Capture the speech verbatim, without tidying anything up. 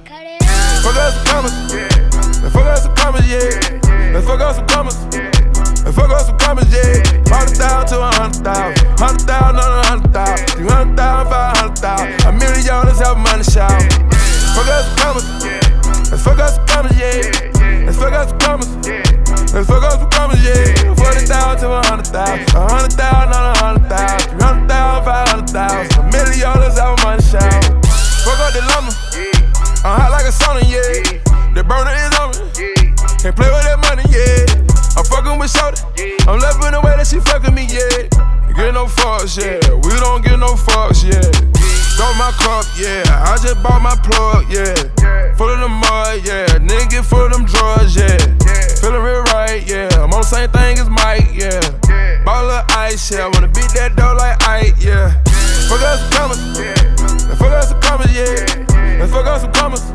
Fuck up some commas, let's fuck up some commas, yeah. Let's fuck up some commas, let's fuck up some commas, yeah. Forty thousand to a hundred thousand, hundred thousand on a hundred thousand, three hundred thousand, five hundred thousand. A million dollars have money shout. Fuck up some commas, let's fuck up some commas, yeah. Let's fuck up some commas, let's fuck up some commas, yeah. Forty thousand to a hundred thousand, a hundred thousand on a hundred thousand, three hundred thousand, five hundred thousand. A million dollars have money shout. Fuck up the lumber. I'm hot like a sauna, yeah. The burner is on me. Can't play with that money, yeah. I'm fucking with shorty. I'm loving the way that she fucking me, yeah. Get no fucks, yeah. We don't get no fucks, yeah. Got my cup, yeah. I just bought my plug, yeah.